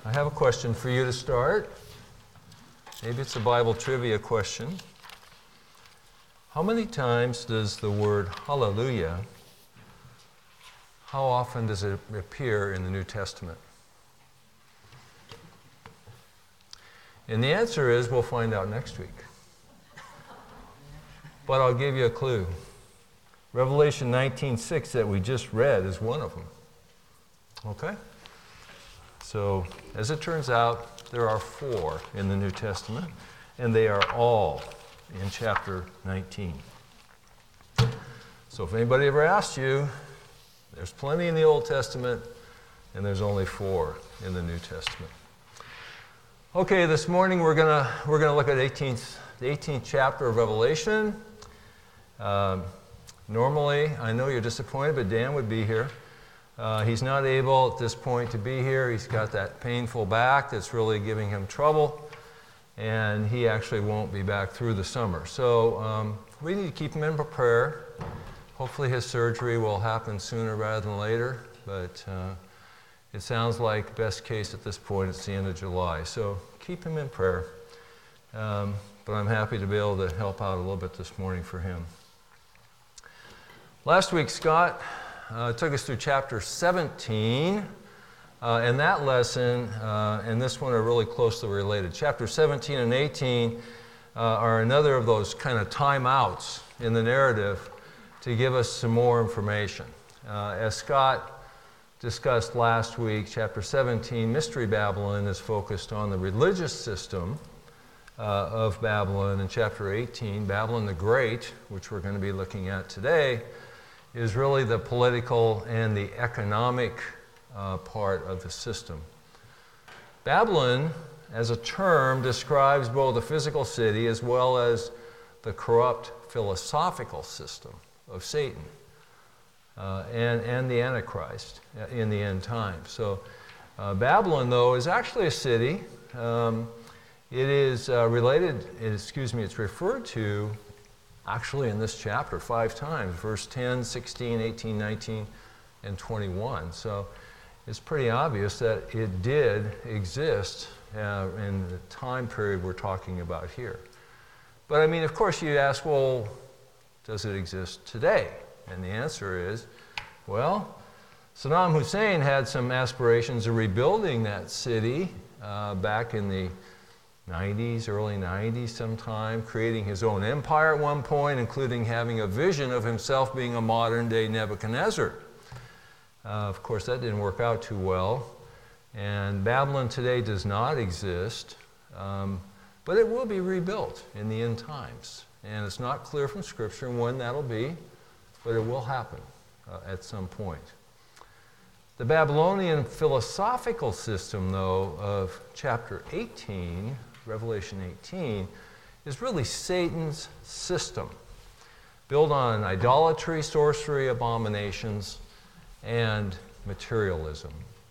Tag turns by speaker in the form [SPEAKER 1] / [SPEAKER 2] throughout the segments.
[SPEAKER 1] I have a question for you to start. Maybe it's a Bible trivia question. How many times does the word hallelujah, how often does it appear in the New Testament? And the answer is, we'll find out next week. But I'll give you a clue. Revelation 19:6 that we just read is one of them. Okay? So, as it turns out, there are 4 in the New Testament, and they are all in chapter 19. So if anybody ever asks you, there's plenty in the Old Testament, and there's only 4 in the New Testament. Okay, this morning we're gonna look at the 18th chapter of Revelation. Normally, I know you're disappointed, but Dan would be here. He's not able at this point to be here. He's got that painful back that's really giving him trouble, and he actually won't be back through the summer. So we need to keep him in prayer. Hopefully his surgery will happen sooner rather than later, but it sounds like best case at this point it's the end of July. So keep him in prayer. But I'm happy to be able to help out a little bit this morning for him. Last week, Scott took us through chapter 17, and that lesson and this one are really closely related. Chapter 17 and 18 are another of those kind of timeouts in the narrative to give us some more information. As Scott discussed last week, chapter 17, Mystery Babylon, is focused on the religious system of Babylon, and chapter 18, Babylon the Great, which we're going to be looking at today, is really the political and the economic part of the system. Babylon, as a term, describes both the physical city as well as the corrupt philosophical system of Satan and the Antichrist in the end times. So Babylon, though, is actually a city. It is it's referred to actually in this chapter 5 times, verse 10, 16, 18, 19, and 21. So it's pretty obvious that it did exist in the time period we're talking about here. But I mean, of course, you ask, well, does it exist today? And the answer is, well, Saddam Hussein had some aspirations of rebuilding that city back in the 90s, early 90s sometime, creating his own empire at one point, including having a vision of himself being a modern-day Nebuchadnezzar. Of course, that didn't work out too well, and Babylon today does not exist, but it will be rebuilt in the end times. And it's not clear from Scripture when that'll be, but it will happen at some point. The Babylonian philosophical system, though, of chapter 18, Revelation 18, is really Satan's system, built on idolatry, sorcery, abominations, and materialism.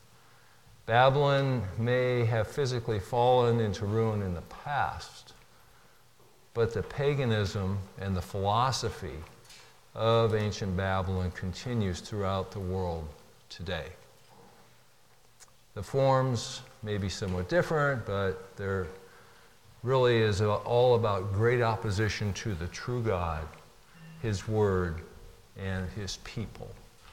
[SPEAKER 1] Babylon may have physically fallen into ruin in the past, but the paganism and the philosophy of ancient Babylon continues throughout the world today. The forms may be somewhat different, but there really is all about great opposition to the true God, His Word, and His people.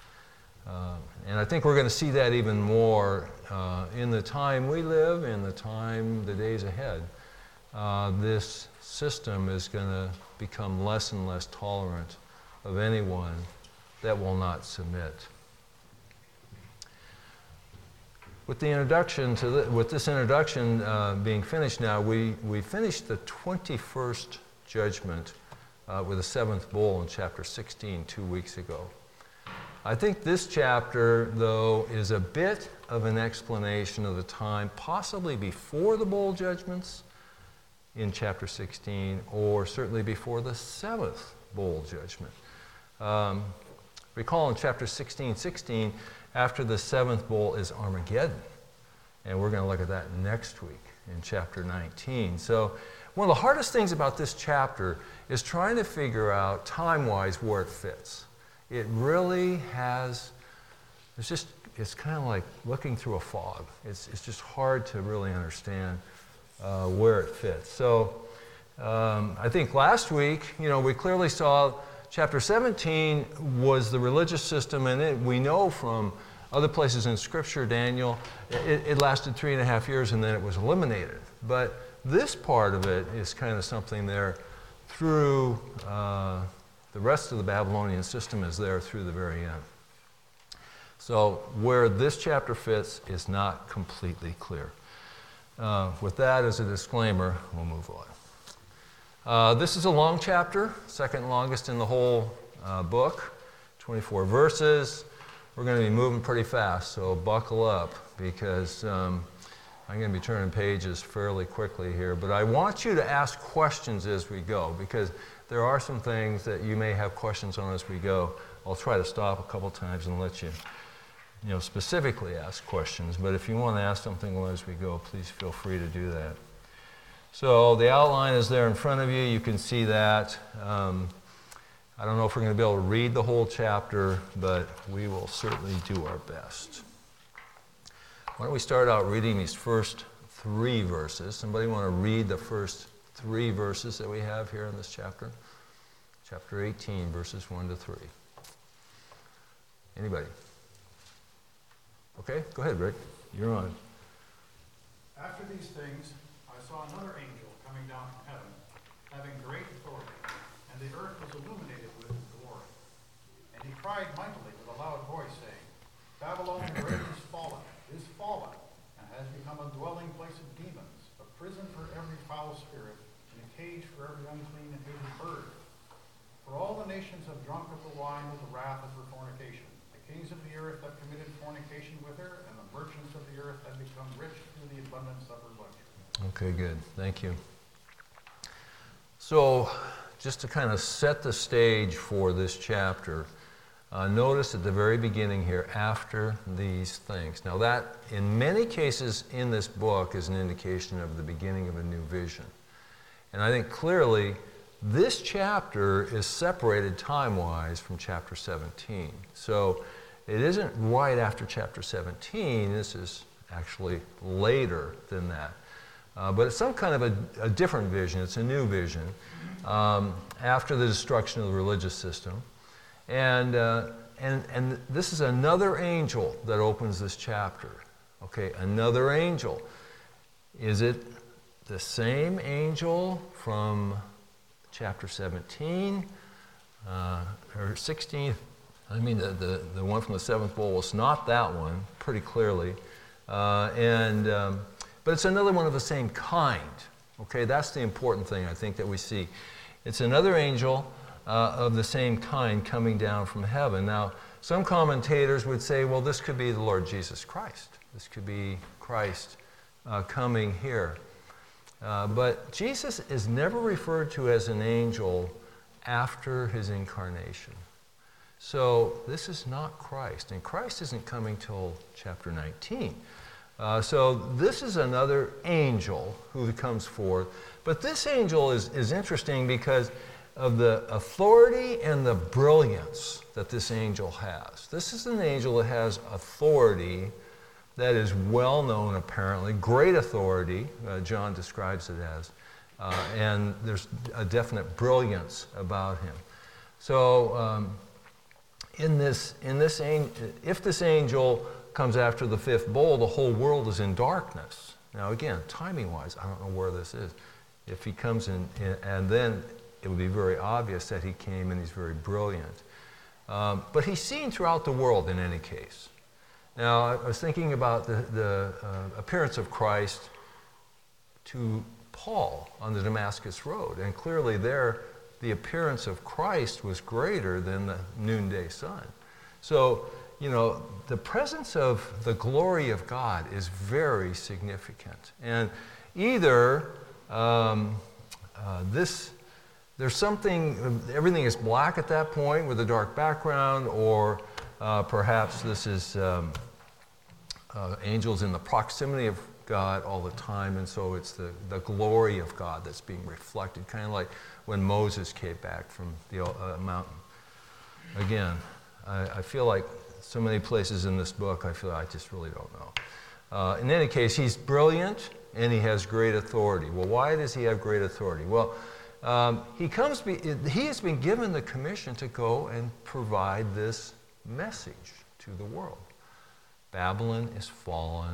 [SPEAKER 1] And I think we're going to see that even more in the time we live, in the days ahead. This system is going to become less and less tolerant of anyone that will not submit. With this introduction being finished now, we finished the 21st judgment with the 7th bowl in chapter 16 2 weeks ago. I think this chapter, though, is a bit of an explanation of the time possibly before the bowl judgments in chapter 16, or certainly before the 7th bowl judgment. Recall in chapter 16, after the 7th bowl is Armageddon. And we're going to look at that next week in chapter 19. So one of the hardest things about this chapter is trying to figure out time-wise where it fits. It really has, there's just it's kind of like looking through a fog. It's just hard to really understand where it fits. So I think last week, we clearly saw chapter 17 was the religious system, and we know from other places in Scripture, Daniel, it lasted 3.5 years and then it was eliminated. But this part of it is kind of something there through the rest of the Babylonian system is there through the very end. So where this chapter fits is not completely clear. With that as a disclaimer, we'll move on. This is a long chapter, second longest in the whole book, 24 verses. We're going to be moving pretty fast, so buckle up because I'm going to be turning pages fairly quickly here. But I want you to ask questions as we go because there are some things that you may have questions on as we go. I'll try to stop a couple times and let you specifically ask questions. But if you want to ask something as we go, please feel free to do that. So the outline is there in front of you. You can see that. I don't know if we're going to be able to read the whole chapter, but we will certainly do our best. Why don't we start out reading these first 3 verses? Somebody want to read the first 3 verses that we have here in this chapter? Chapter 18, verses 1 to 3. Anybody? Okay, go ahead, Rick. You're on.
[SPEAKER 2] After these things, I saw another angel coming down from heaven, having great authority, and the earth was illuminated with his glory. And he cried mightily with a loud voice, saying, Babylon the Great is fallen, and has become a dwelling place of demons, a prison for every foul spirit, and a cage for every unclean and hated bird. For all the nations have drunk of the wine of the wrath of her fornication. The kings of the earth have committed fornication with her, and the merchants of the earth have become rich through the abundance of her luxury.
[SPEAKER 1] Okay, good. Thank you. So, just to kind of set the stage for this chapter, notice at the very beginning here, after these things. Now that, in many cases in this book, is an indication of the beginning of a new vision. And I think clearly this chapter is separated time-wise from chapter 17. So it isn't right after chapter 17. This is actually later than that. But it's some kind of a different vision. It's a new vision after the destruction of the religious system. And this is another angel that opens this chapter. Okay, another angel. Is it the same angel from chapter 17 or 16? I mean, the one from the seventh bowl was not that one, pretty clearly. But it's another one of the same kind. Okay, that's the important thing I think that we see. It's another angel of the same kind coming down from heaven. Now, some commentators would say, well, this could be the Lord Jesus Christ. This could be Christ coming here. But Jesus is never referred to as an angel after his incarnation. So this is not Christ, and Christ isn't coming till chapter 19. So this is another angel who comes forth. But this angel is interesting because of the authority and the brilliance that this angel has. This is an angel that has authority that is well known, apparently, great authority, John describes it as, and there's a definite brilliance about him. So if this angel comes after the fifth bowl, the whole world is in darkness. Now again, timing-wise, I don't know where this is. If he comes in, and then it would be very obvious that he came and he's very brilliant. But he's seen throughout the world in any case. Now, I was thinking about the appearance of Christ to Paul on the Damascus Road, and clearly there, the appearance of Christ was greater than the noonday sun. So, the presence of the glory of God is very significant. And either there's something, everything is black at that point with a dark background, or perhaps this is angels in the proximity of God all the time, and so it's the glory of God that's being reflected, kind of like when Moses came back from the mountain. Again, I feel like so many places in this book, I feel I just really don't know. In any case, he's brilliant and he has great authority. Well, why does he have great authority? Well, he has been given the commission to go and provide this message to the world. Babylon is fallen.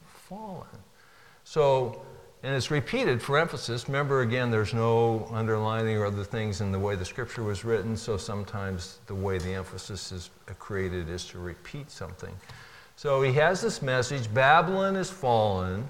[SPEAKER 1] So, and it's repeated for emphasis. Remember, again, there's no underlining or other things in the way the scripture was written, so sometimes the way the emphasis is created is to repeat something. So he has this message, Babylon is fallen.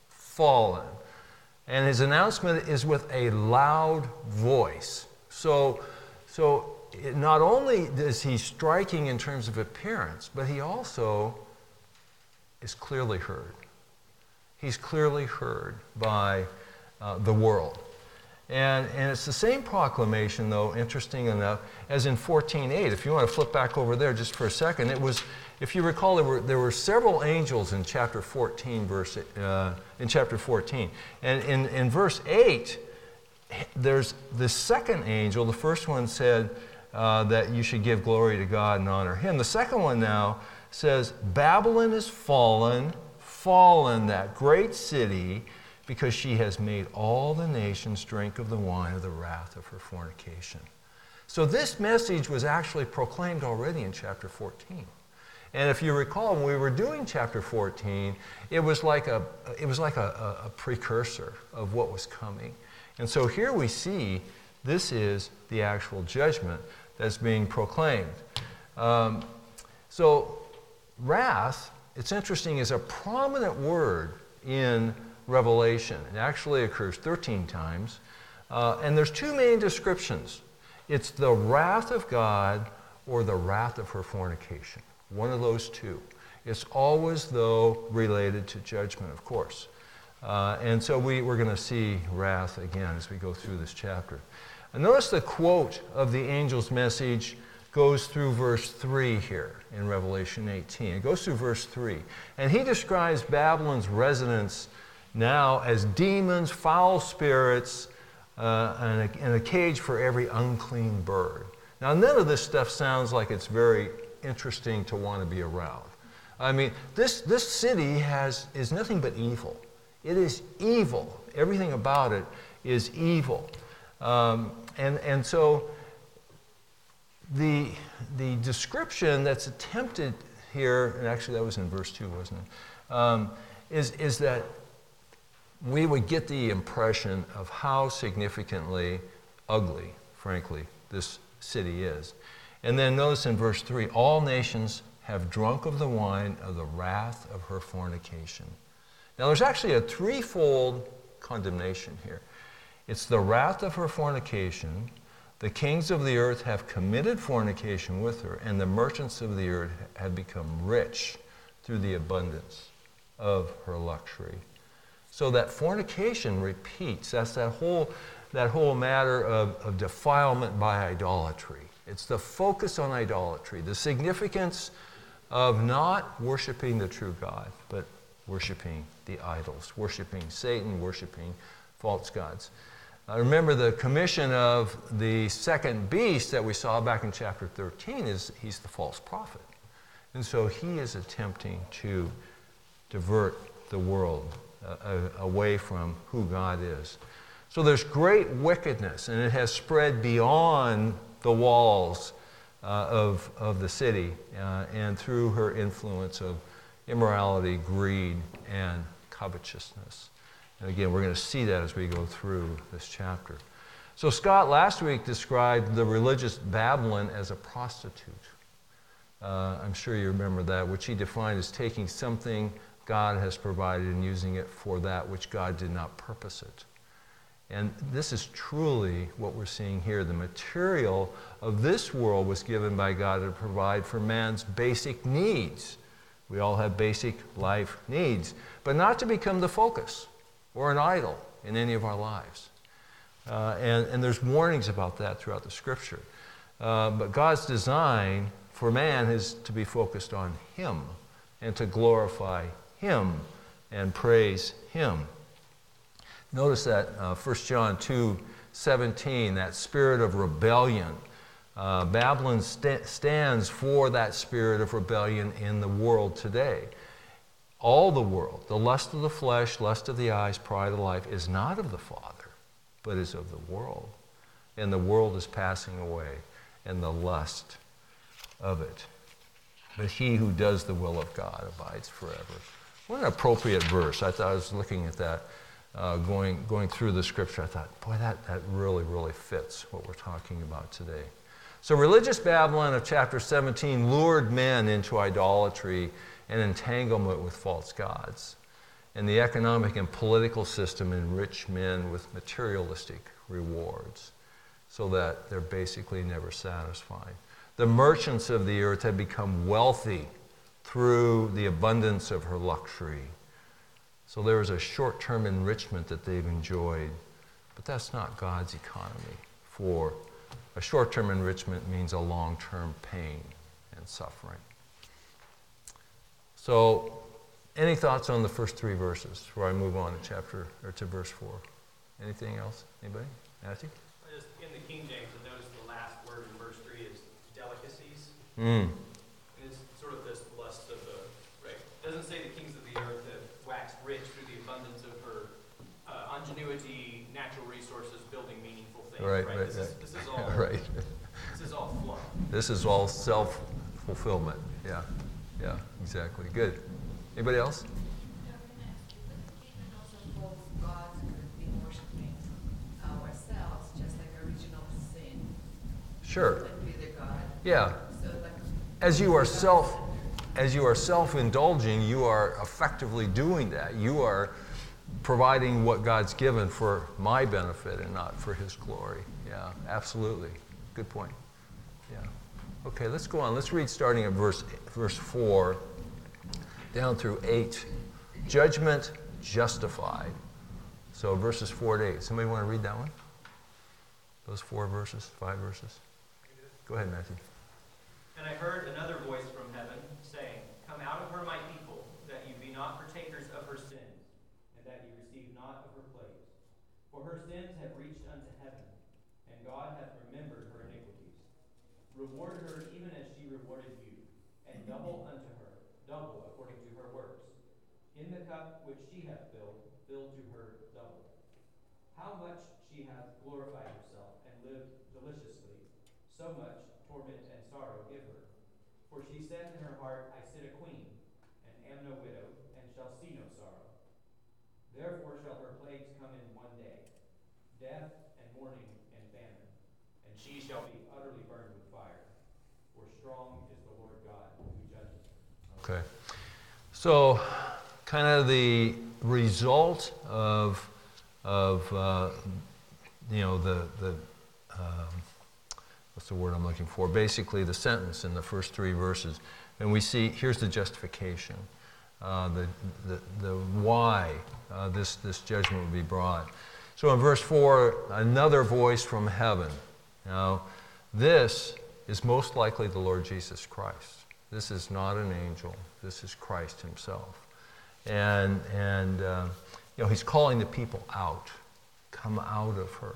[SPEAKER 1] And his announcement is with a loud voice. So not only is he striking in terms of appearance, but he also is clearly heard. He's clearly heard by the world. And it's the same proclamation, though, interesting enough, as in 14:8. If you want to flip back over there just for a second, it was, if you recall, there were several angels in chapter 14, And in verse 8, there's the second angel. The first one said that you should give glory to God and honor him. The second one now says, Babylon is fallen, that great city, because she has made all the nations drink of the wine of the wrath of her fornication. So this message was actually proclaimed already in chapter 14. And if you recall, when we were doing chapter 14, it was like a precursor of what was coming. And so here we see this is the actual judgment that's being proclaimed. So wrath, it's interesting, is a prominent word in Revelation. It actually occurs 13 times. And there's two main descriptions. It's the wrath of God or the wrath of her fornication. One of those two. It's always, though, related to judgment, of course. And so we're going to see wrath again as we go through this chapter. And notice the quote of the angel's message goes through verse 3 here in Revelation 18. It goes through verse 3. And he describes Babylon's residents now as demons, foul spirits, and a cage for every unclean bird. Now, none of this stuff sounds like it's very interesting to want to be around. I mean, this city is nothing but evil. It is evil. Everything about it is evil. And so the description that's attempted here, and actually that was in verse 2, wasn't it? Is that we would get the impression of how significantly ugly, frankly, this city is. And then notice in verse 3, all nations have drunk of the wine of the wrath of her fornication. Now there's actually a threefold condemnation here. It's the wrath of her fornication, the kings of the earth have committed fornication with her, and the merchants of the earth have become rich through the abundance of her luxury. So that fornication repeats. That's that whole matter of defilement by idolatry. It's the focus on idolatry, the significance of not worshiping the true God, but worshiping the idols, worshiping Satan, worshiping false gods. Remember, the commission of the second beast that we saw back in chapter 13 is he's the false prophet. And so he is attempting to divert the world away from who God is. So there's great wickedness, and it has spread beyond the walls of the city and through her influence of immorality, greed, and covetousness. And again, we're going to see that as we go through this chapter. So Scott last week described the religious Babylon as a prostitute. I'm sure you remember that, which he defined as taking something God has provided and using it for that which God did not purpose it. And this is truly what we're seeing here. The material of this world was given by God to provide for man's basic needs. We all have basic life needs, but not to become the focus or an idol in any of our lives. And there's warnings about that throughout the Scripture. But God's design for man is to be focused on Him and to glorify Him and praise Him. Notice that 1 John 2:17, that spirit of rebellion Babylon stands for that spirit of rebellion in the world today. All the world, the lust of the flesh, lust of the eyes, pride of life, is not of the Father, but is of the world. And the world is passing away, and the lust of it. But he who does the will of God abides forever. What an appropriate verse. I thought I was looking at that, going through the scripture. I thought, boy, that really, really fits what we're talking about today. So religious Babylon of chapter 17 lured men into idolatry and entanglement with false gods. And the economic and political system enriched men with materialistic rewards so that they're basically never satisfied. The merchants of the earth have become wealthy through the abundance of her luxury. So there is a short-term enrichment that they've enjoyed, but that's not God's economy. For a short-term enrichment means a long-term pain and suffering. So, any thoughts on the first three verses before I move on to verse 4? Anything else? Anybody? Matthew?
[SPEAKER 3] Just in the King James, I noticed the last word in verse 3 is delicacies.
[SPEAKER 1] Mm.
[SPEAKER 3] And it's sort of this lust of the, right? It doesn't say the kings of the earth have waxed rich through the abundance of her ingenuity, natural resources, building meaningful things.
[SPEAKER 1] Right.
[SPEAKER 3] This is all.
[SPEAKER 1] Right.
[SPEAKER 3] This is all fluff.
[SPEAKER 1] This is all self-fulfillment. Yeah, exactly. Good. Anybody else?
[SPEAKER 4] Even also false gods could be worshiping ourselves, just like original sin.
[SPEAKER 1] Sure.
[SPEAKER 4] Could be the God.
[SPEAKER 1] Yeah.
[SPEAKER 4] So like
[SPEAKER 1] As you are self-indulging, you are effectively doing that. You are providing what God's given for my benefit and not for his glory. Yeah, absolutely. Good point. Yeah. Okay, let's go on. Let's read starting at verse 4 down through 8. Judgment justified. So verses 4 to 8. Somebody want to read that one? Those 4 verses, 5 verses? Go ahead, Matthew.
[SPEAKER 3] And I heard another voice from heaven saying, "Come out of her, my people, that you be not partakers of her sins, and that you receive not of her plagues. For her sins have reached unto heaven, and God hath remembered her iniquities. Reward her even as she rewarded you, and double unto her, double according to her works. In the cup which she hath filled, fill to her double. How much she hath glorified herself and lived deliciously, so much torment and sorrow give her. For she said in her heart, I sit a queen, and am no widow, and shall see no sorrow. Therefore shall her plagues come in one day, death and mourning and famine, and she shall be utterly burned with fire. For strong is the Lord God who judges her."
[SPEAKER 1] Okay. So, kind of the result of what's the word I'm looking for? Basically, the sentence in the first 3 verses, and we see here's the justification, the why this judgment would be brought. So in verse 4, another voice from heaven. Now, this is most likely the Lord Jesus Christ. This is not an angel. This is Christ himself. And he's calling the people out. Come out of her.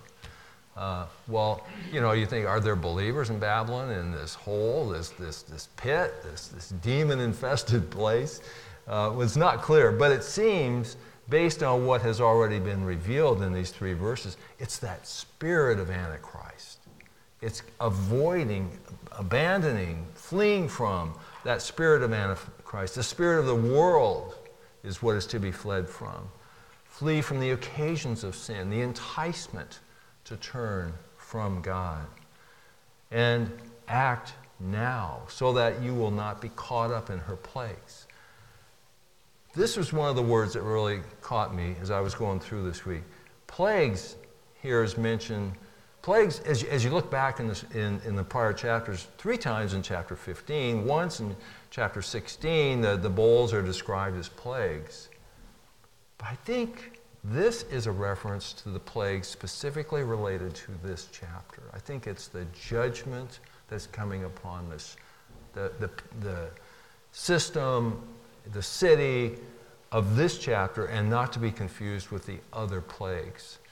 [SPEAKER 1] You think, are there believers in Babylon, in this hole, this pit, this demon-infested place? It's not clear, but it seems, based on what has already been revealed in these 3 verses, it's that spirit of Antichrist. It's abandoning, fleeing from that spirit of Antichrist. The spirit of the world is what is to be fled from. Flee from the occasions of sin, the enticement to turn from God. And act now so that you will not be caught up in her plagues. This was one of the words that really caught me as I was going through this week. Plagues here is mentioned. Plagues, as you look back in the prior chapters, 3 times in chapter 15, once in chapter 16, the bowls are described as plagues. But I think this is a reference to the plagues specifically related to this chapter. I think it's the judgment that's coming upon this, the system, the city of this chapter, and not to be confused with the other plagues.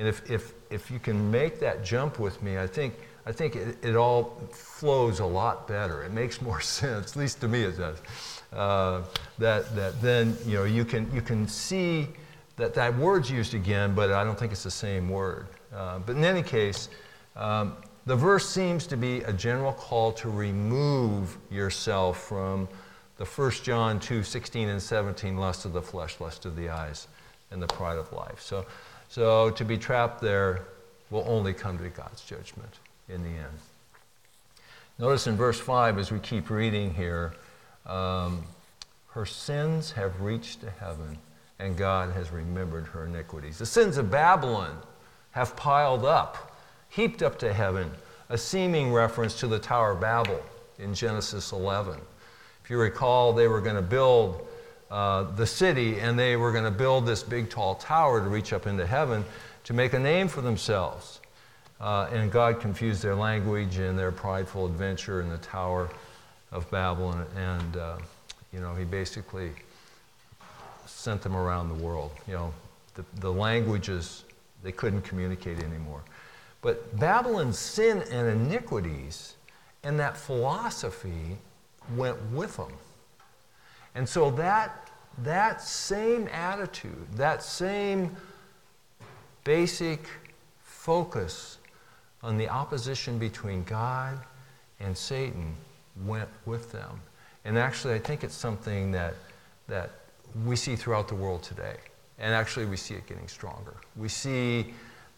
[SPEAKER 1] And if you can make that jump with me, I think it all flows a lot better. It makes more sense, at least to me it does. That then you can see that word's used again, but I don't think it's the same word. But in any case, the verse seems to be a general call to remove yourself from the 1 John 2:16 and 17, lust of the flesh, lust of the eyes, and the pride of life. So to be trapped there will only come to God's judgment in the end. Notice in verse 5, as we keep reading here, her sins have reached to heaven, and God has remembered her iniquities. The sins of Babylon have piled up, heaped up to heaven, a seeming reference to the Tower of Babel in Genesis 11. If you recall, they were going to build the city, and they were going to build this big tall tower to reach up into heaven to make a name for themselves. And God confused their language and their prideful adventure in the Tower of Babel, and he basically sent them around the world. The languages, they couldn't communicate anymore. But Babylon's sin and iniquities and that philosophy went with them. And so that same attitude, that same basic focus on the opposition between God and Satan went with them. And actually, I think it's something that we see throughout the world today. And actually, we see it getting stronger. We see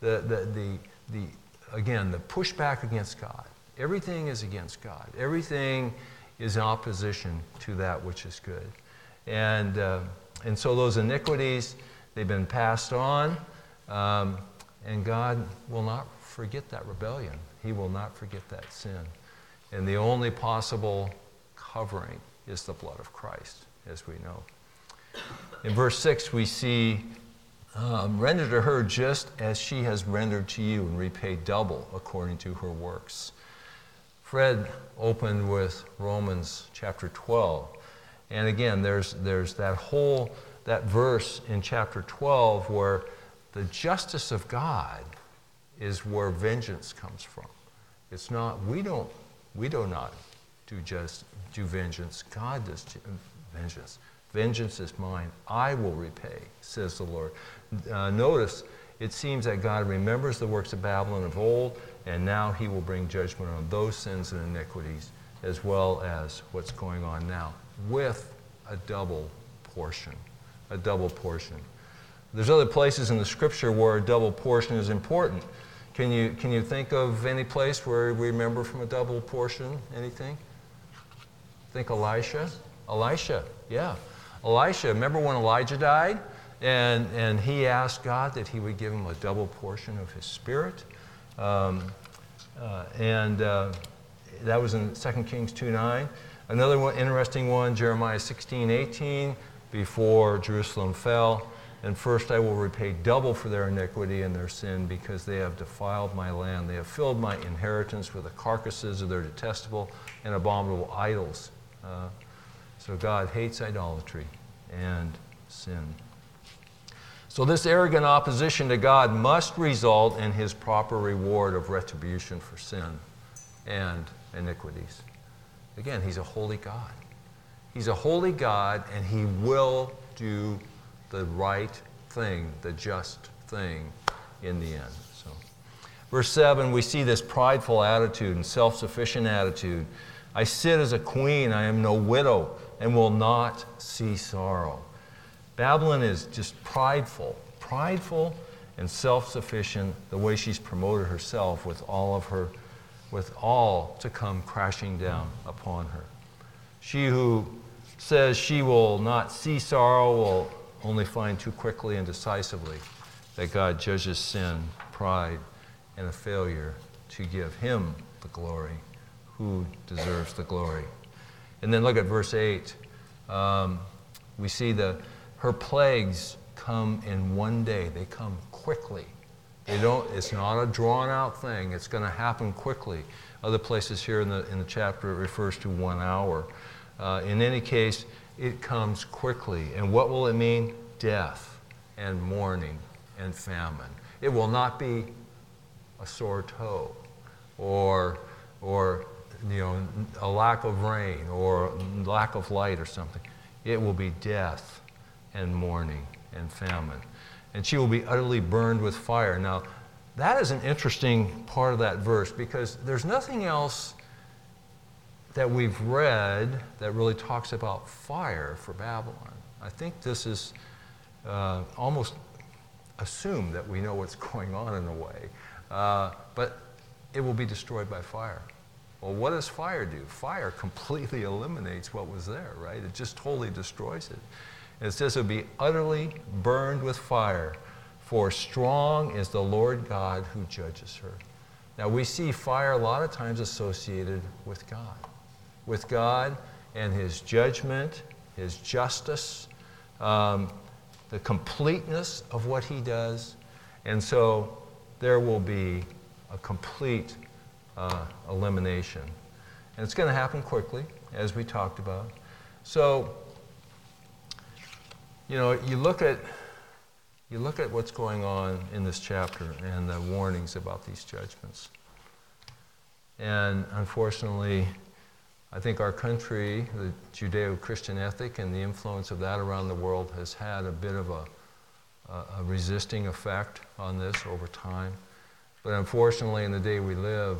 [SPEAKER 1] again, the pushback against God. Everything is against God. Everything is in opposition to that which is good. And so those iniquities, they've been passed on, and God will not forget that rebellion. He will not forget that sin. And the only possible covering is the blood of Christ, as we know. In verse 6, we see, render to her just as she has rendered to you, and repay double according to her works. Fred opened with Romans chapter 12. And again, there's that verse in chapter 12 where the justice of God is where vengeance comes from. It's not, we do not do vengeance. God does vengeance. Vengeance is mine. I will repay, says the Lord. Notice, it seems that God remembers the works of Babylon of old, and now he will bring judgment on those sins and iniquities as well as what's going on now, with a double portion. A double portion. There's other places in the scripture where a double portion is important. Can you think of any place where we remember from a double portion? Anything? Think Elisha? Elisha, yeah. Elisha, remember when Elijah died? And he asked God that he would give him a double portion of his spirit. That was in 2 Kings 2:9. Another one, interesting one, Jeremiah 16:18, before Jerusalem fell. And first I will repay double for their iniquity and their sin, because they have defiled my land. They have filled my inheritance with the carcasses of their detestable and abominable idols. So God hates idolatry and sin. So this arrogant opposition to God must result in his proper reward of retribution for sin and iniquities. Again, he's a holy God. He's a holy God, and he will do the right thing, the just thing in the end. So, verse 7, we see this prideful attitude and self-sufficient attitude. I sit as a queen, I am no widow, and will not see sorrow. Babylon is just prideful and self-sufficient, the way she's promoted herself with all to come crashing down upon her. She who says she will not see sorrow will only find too quickly and decisively that God judges sin, pride, and a failure to give him the glory, who deserves the glory. And then look at verse 8. We see her plagues come in one day. They come quickly. It's not a drawn-out thing. It's going to happen quickly. Other places here in the chapter it refers to 1 hour. In any case, it comes quickly. And what will it mean? Death and mourning and famine. It will not be a sore toe or a lack of rain or lack of light or something. It will be death and mourning and famine. And she will be utterly burned with fire. Now, that is an interesting part of that verse because there's nothing else that we've read that really talks about fire for Babylon. I think this is almost assumed that we know what's going on in a way. But it will be destroyed by fire. Well, what does fire do? Fire completely eliminates what was there, right? It just totally destroys it. And it says it will be utterly burned with fire, for strong is the Lord God who judges her. Now, we see fire a lot of times associated with God and His judgment, His justice, the completeness of what He does. And so there will be a complete elimination. And it's going to happen quickly, as we talked about. So, you look at what's going on in this chapter and the warnings about these judgments. And unfortunately, I think our country, the Judeo-Christian ethic and the influence of that around the world has had a bit of a resisting effect on this over time. But unfortunately, in the day we live,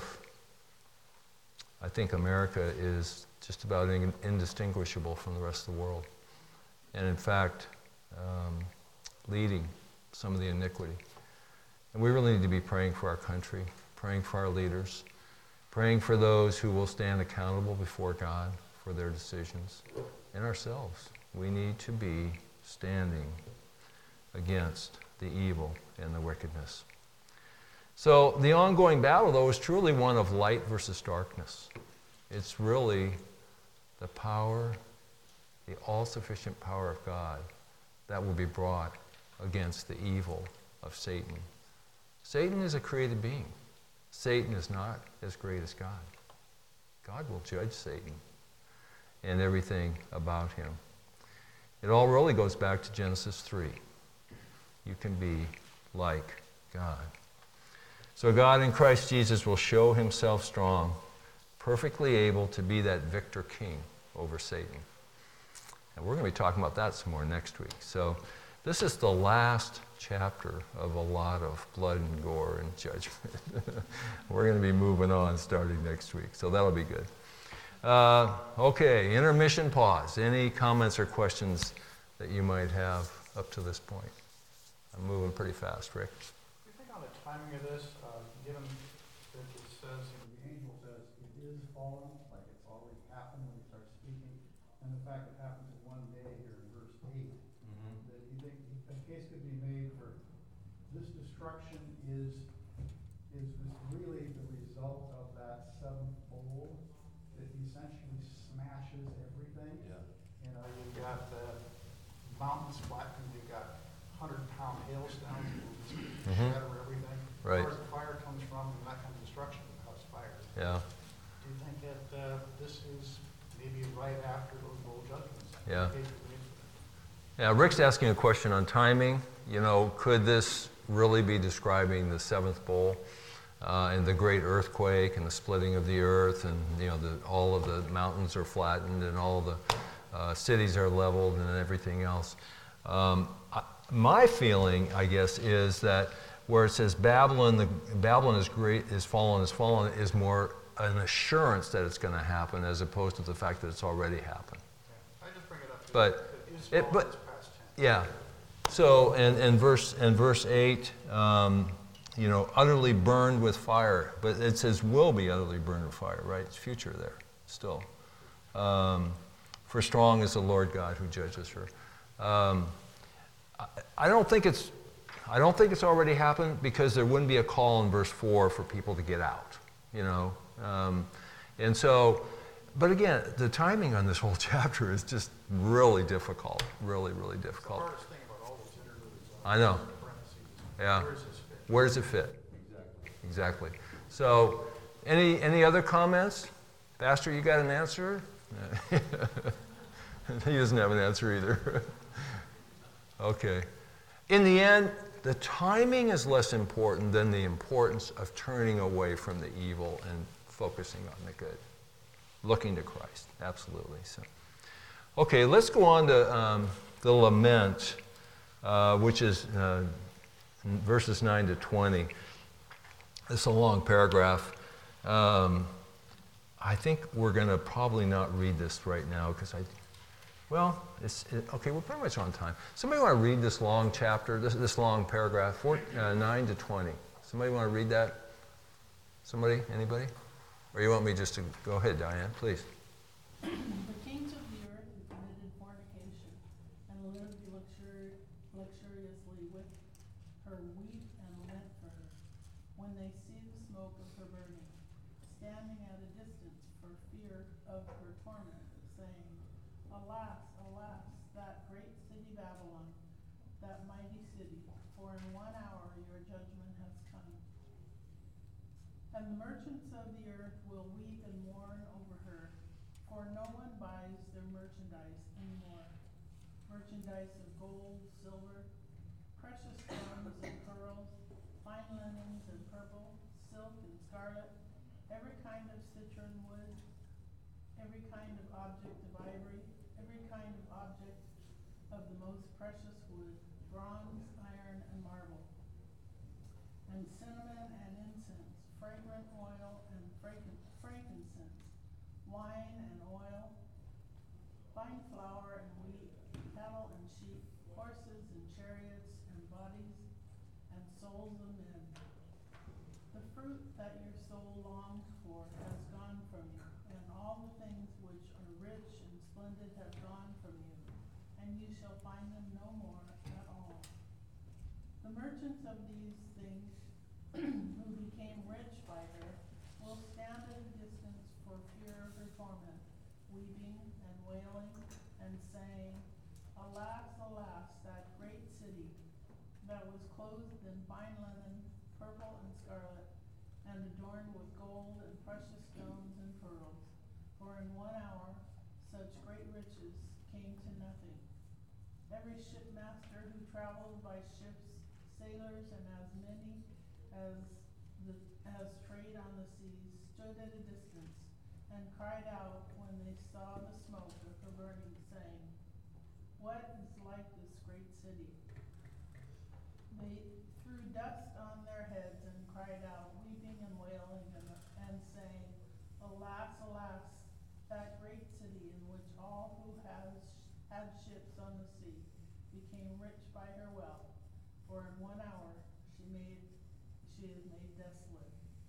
[SPEAKER 1] I think America is just about indistinguishable from the rest of the world. And in fact, leading some of the iniquity. And we really need to be praying for our country, praying for our leaders, praying for those who will stand accountable before God for their decisions, and ourselves. We need to be standing against the evil and the wickedness. So the ongoing battle, though, is truly one of light versus darkness. It's really the power, the all-sufficient power of God that will be brought against the evil of Satan. Satan is a created being. Satan is not as great as God. God will judge Satan and everything about him. It all really goes back to Genesis 3. You can be like God. So God in Christ Jesus will show Himself strong, perfectly able to be that victor king over Satan. And we're going to be talking about that some more next week. So this is the last chapter of a lot of blood and gore and judgment. We're going to be moving on starting next week. So that'll be good. Okay, intermission pause. Any comments or questions that you might have up to this point? I'm moving pretty fast, Rick.
[SPEAKER 2] Do you think on the timing of this, given that it says, the angel says, it is fallen, like it's already happened when you start speaking, and the fact it happens in one day here in verse 8, that you think a case could be made for this destruction is this really the result of that seventh bowl that essentially smashes everything?
[SPEAKER 1] Yeah.
[SPEAKER 2] You've got mountains flattened, you've got 100-pound hailstones that shatter everything.
[SPEAKER 1] Right.
[SPEAKER 2] As far as the fire comes from, and that kind of destruction will cause fire.
[SPEAKER 1] Yeah.
[SPEAKER 2] Do you think that this is maybe right after those bowl judgments?
[SPEAKER 1] Yeah. Yeah, Rick's asking a question on timing. Could this really be describing the seventh bowl and the great earthquake and the splitting of the earth and, all of the mountains are flattened and all of the cities are leveled and everything else? My feeling, I guess, is that where it says Babylon is great, is fallen, is more an assurance that it's going to happen as opposed to the fact that it's already happened.
[SPEAKER 2] Yeah. I just bring it up.
[SPEAKER 1] But
[SPEAKER 2] it's past tense.
[SPEAKER 1] Yeah. So, and verse 8, utterly burned with fire. But it says will be utterly burned with fire, right? It's future there still. For strong is the Lord God who judges her. I don't think it's already happened because there wouldn't be a call in verse 4 for people to get out, and so, but again, the timing on this whole chapter is just really difficult, really, really difficult.
[SPEAKER 2] The hardest thing about all those interludes.
[SPEAKER 1] I know. Yeah.
[SPEAKER 2] Where does this fit?
[SPEAKER 1] Where does it fit? Exactly. So, any other comments? Pastor, you got an answer? He doesn't have an answer either. Okay. In the end, the timing is less important than the importance of turning away from the evil and focusing on the good. Looking to Christ, absolutely. So, okay, let's go on to the lament, which is verses 9 to 20. It's a long paragraph. I think we're going to probably not read this right now because okay, we're pretty much on time. Somebody want to read this long chapter, this long paragraph, 9 to 20? Somebody want to read that? Somebody? Anybody? Or you want me just to go ahead, Diane, please?
[SPEAKER 5] The kings of the earth who committed fornication and lived luxuriously with her weep and lament for her when they see the smoke of her burning, standing at a distance for fear of her torment, saying, Alas, alas, that great city Babylon, that mighty city, for in 1 hour your judgment has come. And the merchants of the earth will weep and mourn over her, for no one buys their merchandise anymore. Merchandise of gold, silver, precious stones and pearls, fine linens and purple, silk and scarlet, every kind of citron wood, every kind of object of ivory, every kind of object of the most precious wood, bronze, iron, and marble, and cinnamon and incense, fragrant oil and frankincense, wine and oil, fine flour and wheat, cattle and sheep, horses and chariots and bodies and souls of men. The fruit that your soul longs for has gone from you, and all the things which are rich and splendid have gone from you, and you shall find them no more at all. The merchants of these things who became rich by her will stand at a distance for fear of her torment, weeping and wailing and saying, Alas, alas, that great city that was clothed in fine linen, purple and scarlet, and adorned with gold and precious stones and pearls. For in 1 hour such great riches came to nothing. Every shipmaster who traveled by ships, sailors, and as many as trade on the seas, stood at a distance and cried out when they saw the smoke of her burning, saying, What is like this great city? They threw dust on their heads and cried out, weeping and wailing and saying, Alas, alas, that great city in which all who had ships on the sea became rich by her wealth. For in 1 hour she is made desolate.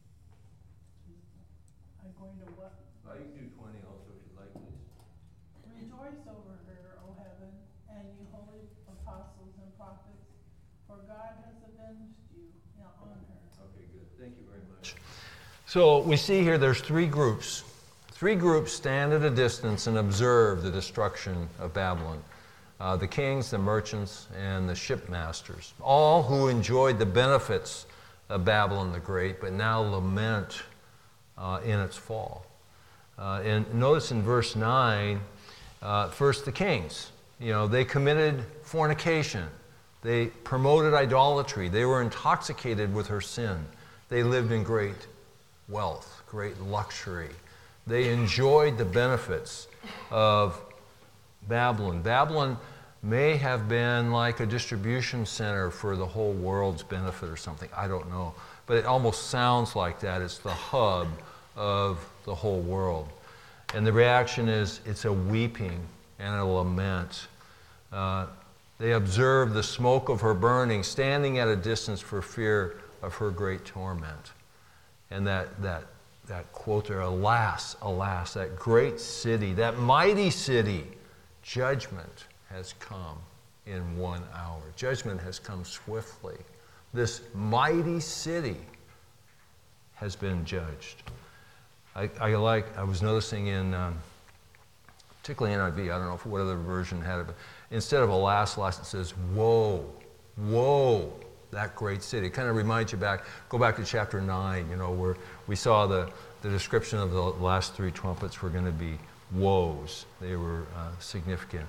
[SPEAKER 5] I'm going to what?
[SPEAKER 1] You can do 20 also if you'd like, please.
[SPEAKER 5] Rejoice over her, O heaven, and you holy apostles and prophets, for God has avenged you on her.
[SPEAKER 1] Okay, good. Thank you very much. So we see here there's 3 groups. 3 groups stand at a distance and observe the destruction of Babylon. The kings, the merchants, and the shipmasters. All who enjoyed the benefits of Babylon the Great, but now lament in its fall. And notice in verse 9, first the kings. They committed fornication. They promoted idolatry. They were intoxicated with her sin. They lived in great wealth, great luxury. They enjoyed the benefits of Babylon. Babylon may have been like a distribution center for the whole world's benefit or something. I don't know. But it almost sounds like that. It's the hub of the whole world. And the reaction is it's a weeping and a lament. They observe the smoke of her burning, standing at a distance for fear of her great torment. And that quote there, alas, alas, that great city, that mighty city, judgment has come in 1 hour. Judgment has come swiftly. This mighty city has been judged. I was noticing in, particularly NIV, I don't know what other version had it, but instead of alas, alas, it says, woe, woe, that great city. It kind of reminds you go back to chapter 9, where we saw the description of the last 3 trumpets were going to be woes. They were significant.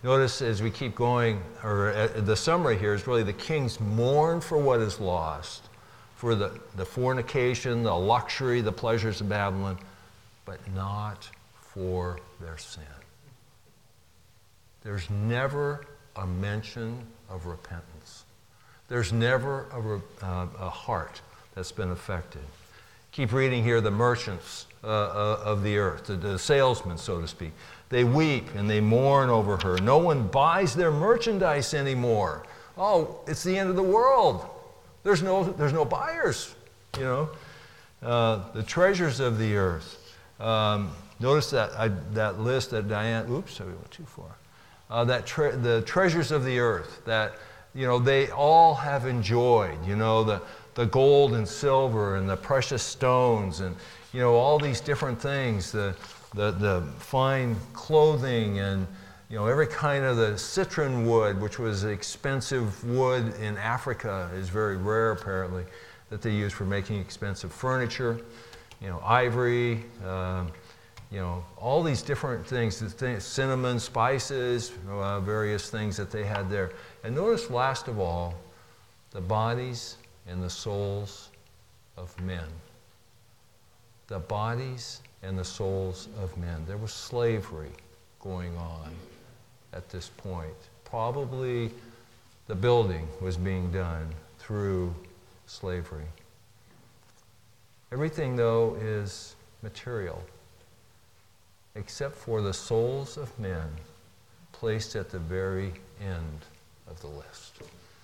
[SPEAKER 1] Notice as we keep going, or the summary here is really the kings mourn for what is lost, for the fornication, the luxury, the pleasures of Babylon, but not for their sin. There's never a mention of repentance. There's never a heart that's been affected. Keep reading here, the merchants of the earth, the salesmen, so to speak. They weep and they mourn over her. No one buys their merchandise anymore. Oh, it's the end of the world. There's no buyers, you know. The treasures of the earth. Notice that list that Diane, oops, I went too far. The treasures of the earth that, you know, they all have enjoyed, you know, the gold and silver and the precious stones and, you know, all these different things, the fine clothing and, you know, every kind of the citron wood, which was expensive wood in Africa, is very rare apparently, that they use for making expensive furniture, you know, ivory, you know, all these different things, cinnamon, spices, various things that they had there. And notice last of all, the bodies and the souls of men. The bodies and the souls of men. There was slavery going on at this point. Probably the building was being done through slavery. Everything, though, is material, except for the souls of men placed at the very end of the list.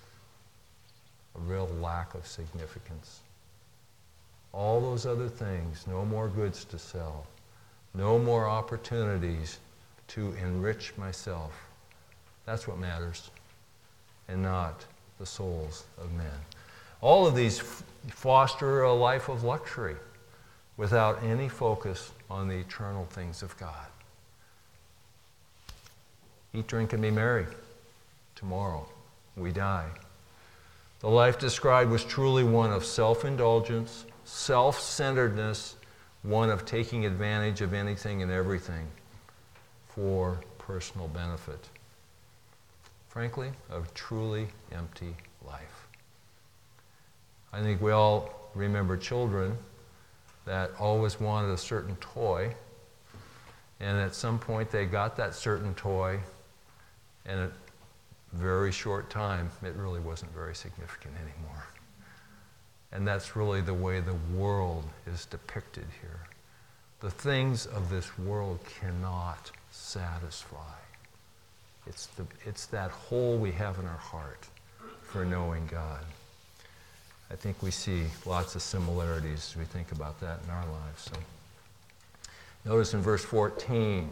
[SPEAKER 1] A real lack of significance. All those other things, no more goods to sell, no more opportunities to enrich myself. That's what matters, and not the souls of men. All of these foster a life of luxury without any focus on the eternal things of God. Eat, drink, and be merry. Tomorrow we die. The life described was truly one of self-indulgence, self-centeredness, one of taking advantage of anything and everything for personal benefit. Frankly, a truly empty life. I think we all remember children that always wanted a certain toy, and at some point they got that certain toy, and at a very short time, it really wasn't very significant anymore. And that's really the way the world is depicted here. The things of this world cannot satisfy. It's that hole we have in our heart for knowing God. I think we see lots of similarities as we think about that in our lives. So, notice in verse 14,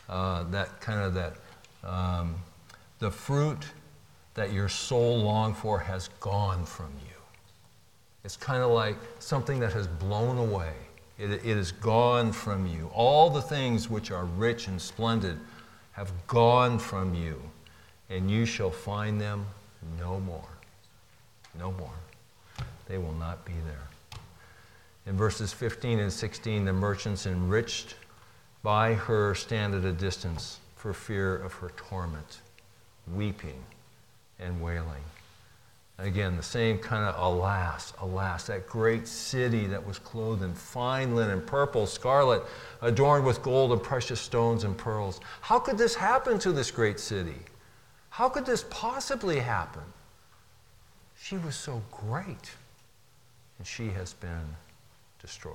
[SPEAKER 1] the fruit that your soul longed for has gone from you. It's kind of like something that has blown away. It is gone from you. All the things which are rich and splendid have gone from you, and you shall find them no more. No more. They will not be there. In verses 15 and 16, the merchants enriched by her stand at a distance for fear of her torment, weeping and wailing. Again, the same kind of alas, alas, that great city that was clothed in fine linen, purple, scarlet, adorned with gold and precious stones and pearls. How could this happen to this great city? How could this possibly happen? She was so great, and she has been destroyed.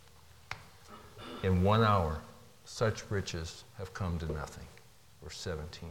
[SPEAKER 1] In 1 hour, such riches have come to nothing. Verse 17a.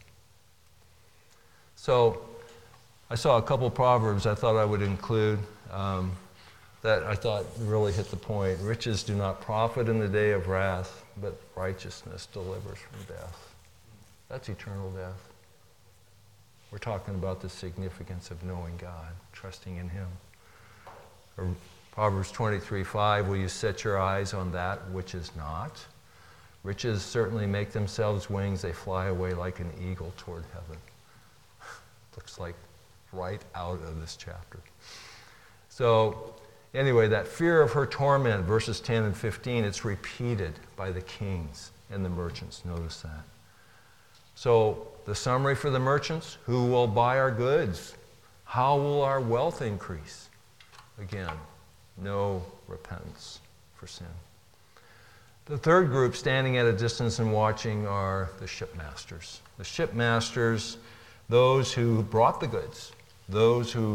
[SPEAKER 1] So, I saw a couple Proverbs I thought I would include that I thought really hit the point. Riches do not profit in the day of wrath, but righteousness delivers from death. That's eternal death. We're talking about the significance of knowing God, trusting in Him. Or Proverbs 23:5, will you set your eyes on that which is not? Riches certainly make themselves wings. They fly away like an eagle toward heaven. Looks like right out of this chapter. So, anyway, that fear of her torment, verses 10 and 15, it's repeated by the kings and the merchants. Notice that. So, the summary for the merchants, who will buy our goods? How will our wealth increase? Again, no repentance for sin. The third group standing at a distance and watching are the shipmasters. The shipmasters, those who brought the goods, those who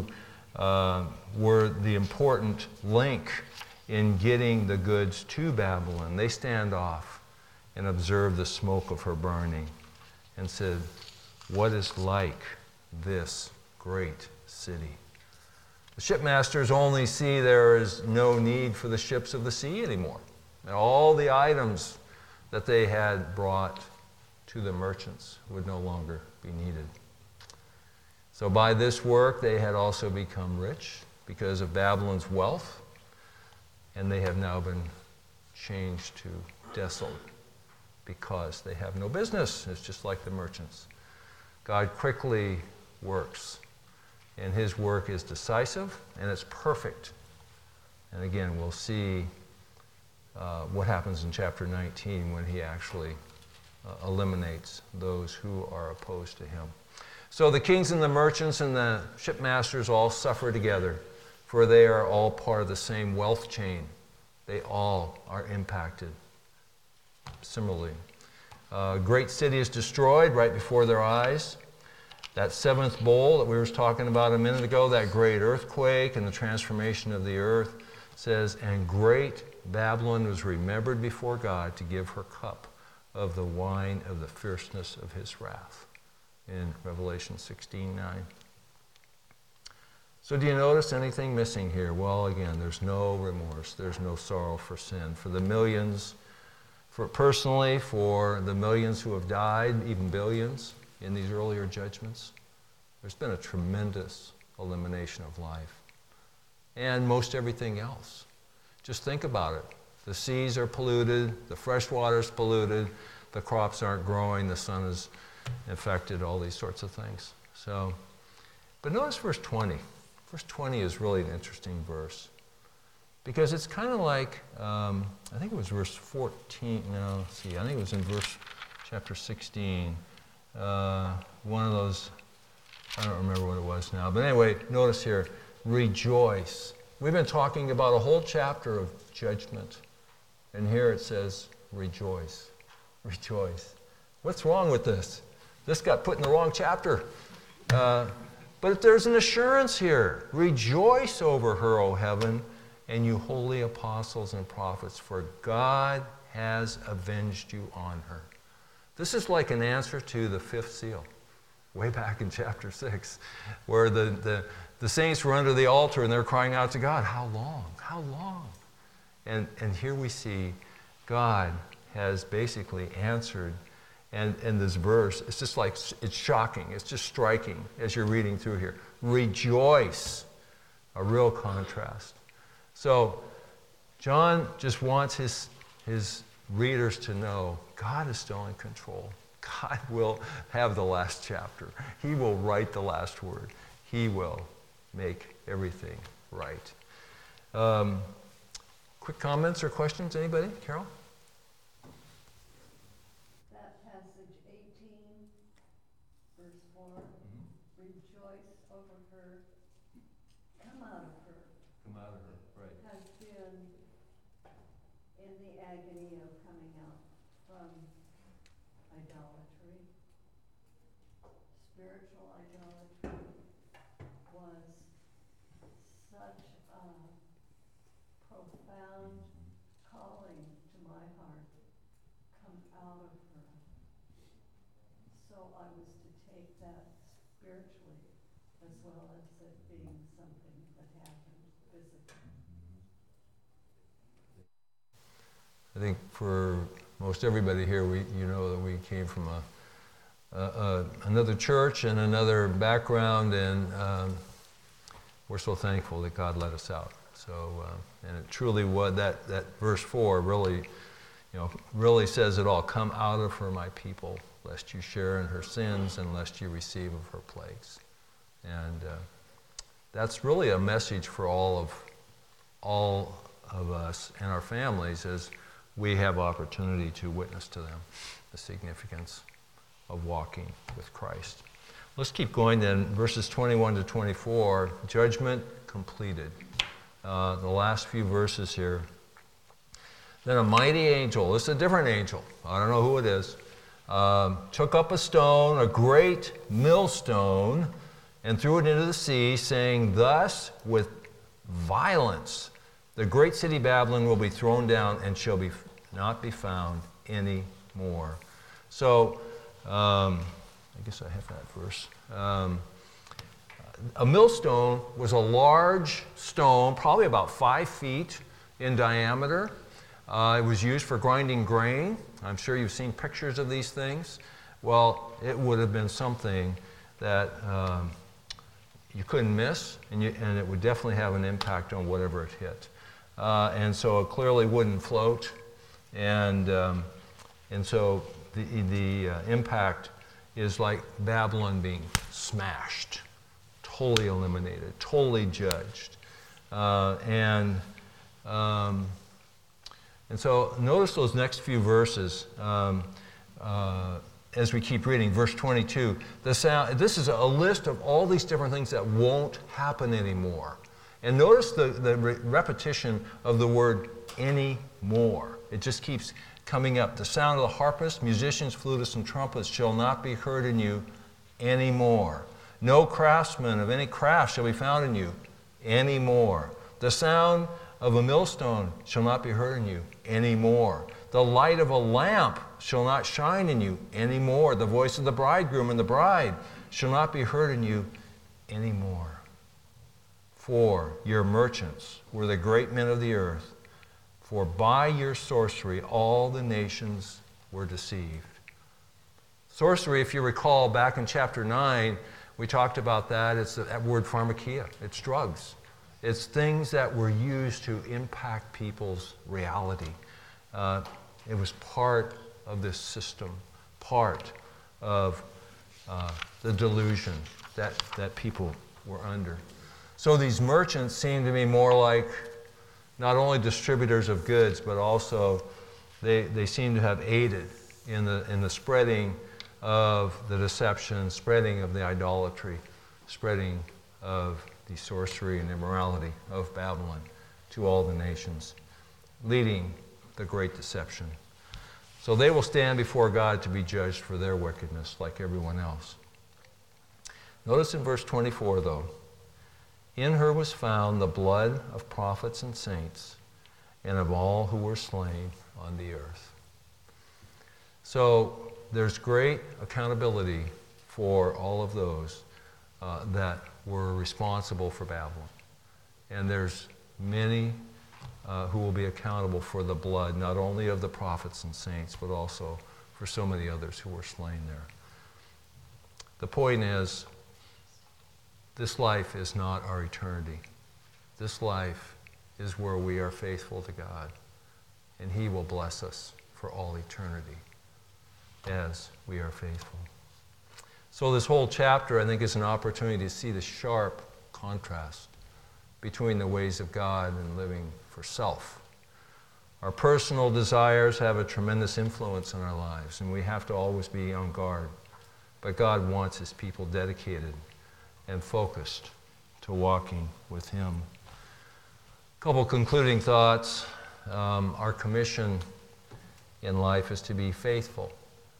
[SPEAKER 1] were the important link in getting the goods to Babylon. They stand off and observe the smoke of her burning and said, what is like this great city? The shipmasters only see there is no need for the ships of the sea anymore. And all the items that they had brought to the merchants would no longer be needed. So by this work, they had also become rich because of Babylon's wealth, and they have now been changed to desolate because they have no business. It's just like the merchants. God quickly works, and his work is decisive, and it's perfect. And again, we'll see what happens in chapter 19 when he actually eliminates those who are opposed to him. So the kings and the merchants and the shipmasters all suffer together, for they are all part of the same wealth chain. They all are impacted similarly. A great city is destroyed right before their eyes. That seventh bowl that we were talking about a minute ago, that great earthquake and the transformation of the earth, says, and great Babylon was remembered before God to give her cup of the wine of the fierceness of his wrath, in Revelation 16:9. So do you notice anything missing here? Well, again, there's no remorse. There's no sorrow for sin. For the millions, personally, for the millions who have died, even billions, in these earlier judgments, there's been a tremendous elimination of life. And most everything else. Just think about it. The seas are polluted, the fresh water is polluted, the crops aren't growing, the sun is infected, all these sorts of things. So, but notice verse 20. Verse 20 is really an interesting verse because it's kind of like, I think it was verse 14, no, let's see, I think it was in chapter 16. One of those, I don't remember what it was now, but anyway, notice here, rejoice. We've been talking about a whole chapter of judgment, and here it says, rejoice, rejoice. What's wrong with this? This got put in the wrong chapter. But there's an assurance here. Rejoice over her, O heaven, and you holy apostles and prophets, for God has avenged you on her. This is like an answer to the fifth seal, way back in chapter 6, where the saints were under the altar and they're crying out to God, how long? How long? And here we see God has basically answered. And this verse, it's just like, it's shocking. It's just striking as you're reading through here. Rejoice. A real contrast. So John just wants his readers to know God is still in control. God will have the last chapter. He will write the last word. He will make everything right. Quick comments or questions? Anybody? Carol?
[SPEAKER 6] That passage 18, verse 4, rejoice over her, come out of her.
[SPEAKER 1] Come out of her, right.
[SPEAKER 6] Has been in the agony of coming out from idolatry. Spiritual idolatry was such a profound calling to my heart. Come out of her. So I was to take that spiritually as well as it being something that happened physically.
[SPEAKER 1] I think for most everybody here, you know that we came from another church and another background, and we're so thankful that God let us out. So, and it truly was that verse 4 really says it all. Come out of her, my people, lest you share in her sins and lest you receive of her plagues. And that's really a message for all of us and our families as we have opportunity to witness to them, the significance of walking with Christ. Let's keep going then. Verses 21 to 24, judgment completed. The last few verses here. Then a mighty angel, this is a different angel, I don't know who it is, took up a stone, a great millstone, and threw it into the sea, saying, thus with violence the great city Babylon will be thrown down and shall not be found any more. So, I guess I have that verse. A millstone was a large stone, probably about 5 feet in diameter. It was used for grinding grain. I'm sure you've seen pictures of these things. Well, it would have been something that you couldn't miss, and it would definitely have an impact on whatever it hit. And so it clearly wouldn't float, and so the impact is like Babylon being smashed, totally eliminated, totally judged. And so notice those next few verses as we keep reading. Verse 22, this is a list of all these different things that won't happen anymore. And notice the repetition of the word anymore. It just keeps coming up. The sound of the harpists, musicians, flutists, and trumpets shall not be heard in you anymore. No craftsman of any craft shall be found in you anymore. The sound of a millstone shall not be heard in you anymore. The light of a lamp shall not shine in you anymore. The voice of the bridegroom and the bride shall not be heard in you anymore. For your merchants were the great men of the earth, for by your sorcery all the nations were deceived. Sorcery, if you recall, back in chapter 9, we talked about that. It's that word pharmakia. It's drugs. It's things that were used to impact people's reality. It was part of this system, part of the delusion that people were under. So these merchants seem to be more like not only distributors of goods, but also they seem to have aided in the spreading of the deception, spreading of the idolatry, spreading of the sorcery and immorality of Babylon to all the nations, leading the great deception. So they will stand before God to be judged for their wickedness like everyone else. Notice in verse 24, though, in her was found the blood of prophets and saints and of all who were slain on the earth. So there's great accountability for all of those that were responsible for Babylon. And there's many who will be accountable for the blood, not only of the prophets and saints, but also for so many others who were slain there. The point is, this life is not our eternity. This life is where we are faithful to God, and He will bless us for all eternity as we are faithful. So this whole chapter, I think, is an opportunity to see the sharp contrast between the ways of God and living for self. Our personal desires have a tremendous influence on our lives, and we have to always be on guard. But God wants His people dedicated and focused to walking with Him. A couple concluding thoughts. Our commission in life is to be faithful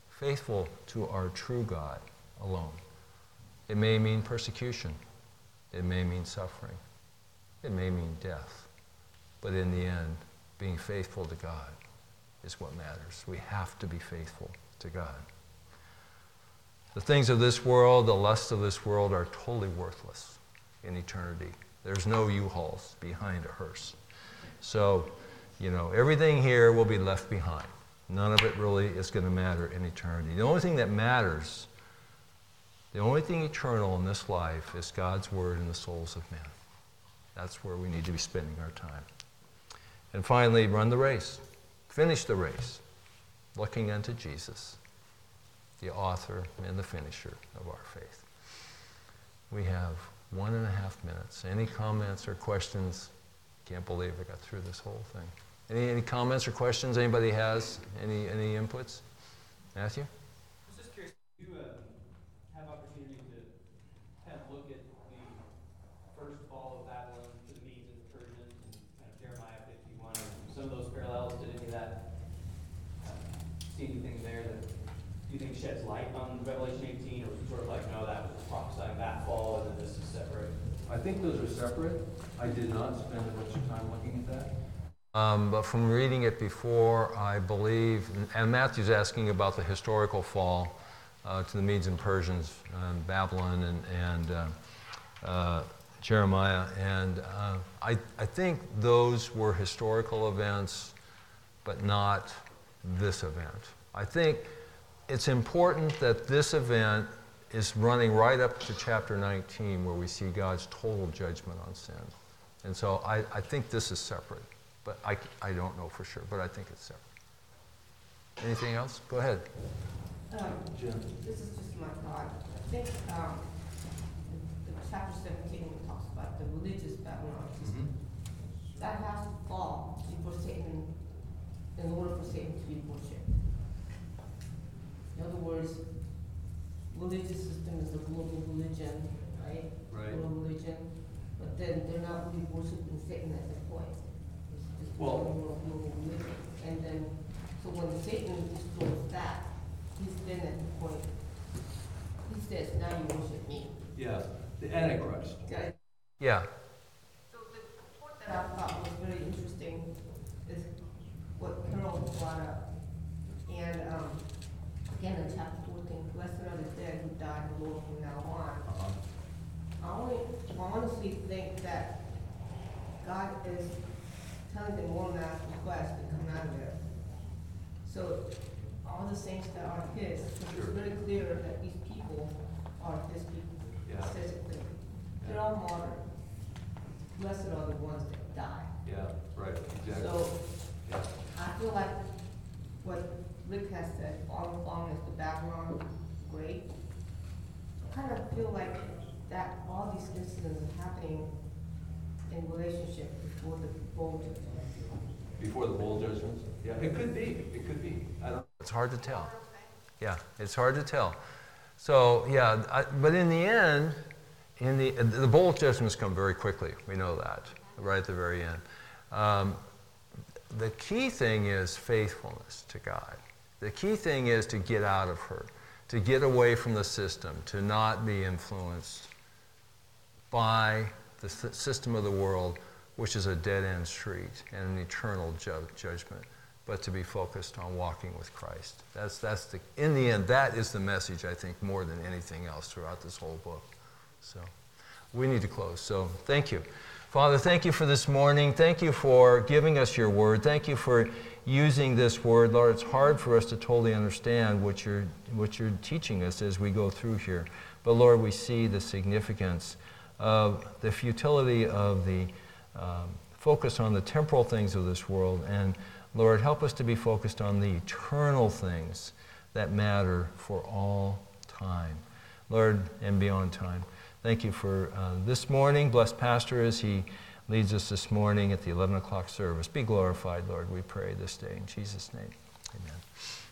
[SPEAKER 1] to our true God alone. It may mean persecution. It may mean suffering. It may mean death. But in the end, being faithful to God is what matters. We have to be faithful to God. The things of this world, the lusts of this world are totally worthless in eternity. There's no U-Hauls behind a hearse. So, everything here will be left behind. None of it really is going to matter in eternity. The only thing that matters, the only thing eternal in this life is God's Word in the souls of men. That's where we need to be spending our time. And finally, run the race. Finish the race, looking unto Jesus, the author and the finisher of our faith. We have 1.5 minutes. Any comments or questions? Can't believe I got through this whole thing. Any comments or questions anybody has? Any inputs? Matthew?
[SPEAKER 3] I was just curious, you fall of Babylon to the Medes and the Persians, and kind of Jeremiah 51, some of those parallels. Did any of that see anything there that you think sheds light on Revelation 18, or was it sort of like, no, that was prophesying that fall, and then this is separate?
[SPEAKER 1] I think those are separate. I did not spend a bunch of time looking at that. But from reading it before, I believe, and Matthew's asking about the historical fall to the Medes and Persians, Babylon and Jeremiah, and I think those were historical events, but not this event. I think it's important that this event is running right up to chapter 19, where we see God's total judgment on sin. And so I think this is separate, but I don't know for sure, but I think it's separate. Anything else? Go ahead. Jim.
[SPEAKER 7] This is just my thought. I think the chapter 17 talks about the religious Babylon system. Mm-hmm. That has to fall before Satan, in order for Satan to be worshipped. In other words, religious system is a global religion, right?
[SPEAKER 8] Right.
[SPEAKER 7] Global religion. But then they're not really worshiping Satan at that point. It's just global religion. And then, so when Satan destroys that, he's then at the point, he says, now you worship me.
[SPEAKER 8] Yeah, the Antichrist.
[SPEAKER 7] Okay?
[SPEAKER 1] Yeah.
[SPEAKER 7] So the point that I thought was very interesting is what Carol brought up. And again, in chapter 14, blessed are the dead who died in the Lord from now on. I honestly think that God is telling them one last request to come out of there. So all the saints that are his, it's very clear that these people are his people.
[SPEAKER 8] Yeah.
[SPEAKER 7] It says it clearly. They're all martyred. Blessed are the ones that die.
[SPEAKER 8] Yeah, right, exactly.
[SPEAKER 7] So
[SPEAKER 8] Yeah.
[SPEAKER 7] I feel like what Rick has said, all along is the Babylon great. I kind of feel like that all these incidents are happening in relationship before the bowl judgment.
[SPEAKER 8] Before the bowl judgments? Yeah, it could be. It could be. I don't.
[SPEAKER 1] It's hard to tell. Yeah, it's hard to tell. So, yeah, but in the end, the bowl judgments come very quickly. We know that, right at the very end. The key thing is faithfulness to God. The key thing is to get out of her, to get away from the system, to not be influenced by the system of the world, which is a dead-end street and an eternal judgment, but to be focused on walking with Christ. In the end, that is the message, I think, more than anything else throughout this whole book. So we need to close. So thank you. Father, thank you for this morning. Thank you for giving us your word. Thank you for using this word. Lord, it's hard for us to totally understand what you're teaching us as we go through here. But Lord, we see the significance of the futility of the focus on the temporal things of this world. And Lord, help us to be focused on the eternal things that matter for all time. Lord, and beyond time. Thank you for this morning. Bless Pastor as he leads us this morning at the 11 o'clock service. Be glorified, Lord, we pray this day. In Jesus' name, amen.